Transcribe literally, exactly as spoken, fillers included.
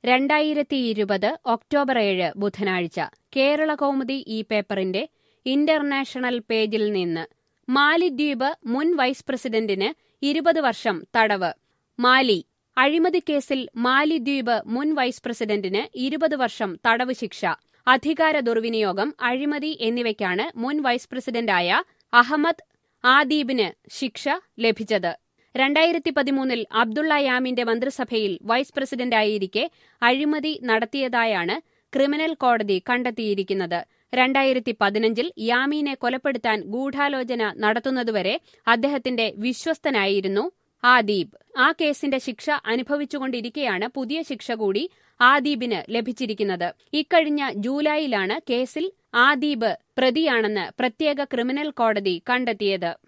രണ്ടായിരത്തി ഇരുപത് ഒക്ടോബർ ഏഴ് ബുധനാഴ്ച കേരളകൗമുദി ഈ പേപ്പറിന്റെ ഇന്റർനാഷണൽ പേജിൽ നിന്ന് മാലിദ്വീപ് മുൻ വൈസ് പ്രസിഡന്റിന് ഇരുപത് വർഷം തടവ്. മാലി അഴിമതിക്കേസിൽ മാലിദ്വീപ് മുൻ വൈസ് പ്രസിഡന്റിന് ഇരുപത് വർഷം തടവ് ശിക്ഷ. അധികാര ദുർവിനിയോഗം, അഴിമതി എന്നിവയ്ക്കാണ് മുൻ വൈസ് പ്രസിഡന്റായ അഹമ്മദ് ആദീബിന് ശിക്ഷ ലഭിച്ചത്. രണ്ടായിരത്തി പതിമൂന്നിൽ അബ്ദുള്ള യാമിന്റെ മന്ത്രിസഭയിൽ വൈസ് പ്രസിഡന്റായിരിക്കെ അഴിമതി നടത്തിയതായാണ് ക്രിമിനൽ കോടതി കണ്ടെത്തിയിരിക്കുന്നത്. രണ്ടായിരത്തി പതിനഞ്ചിൽ യാമീനെ കൊലപ്പെടുത്താൻ ഗൂഢാലോചന നടത്തുന്നതുവരെ അദ്ദേഹത്തിന്റെ വിശ്വസ്തനായിരുന്നു ആദീബ്. ആ കേസിന്റെ ശിക്ഷ അനുഭവിച്ചുകൊണ്ടിരിക്കെയാണ് പുതിയ ശിക്ഷ കൂടി ആദീബിന് ലഭിച്ചിരിക്കുന്നത്. ഇക്കഴിഞ്ഞ ജൂലൈയിലാണ് കേസിൽ ആദീബ് പ്രതിയാണെന്ന് പ്രത്യേക ക്രിമിനൽ കോടതി കണ്ടെത്തിയത്.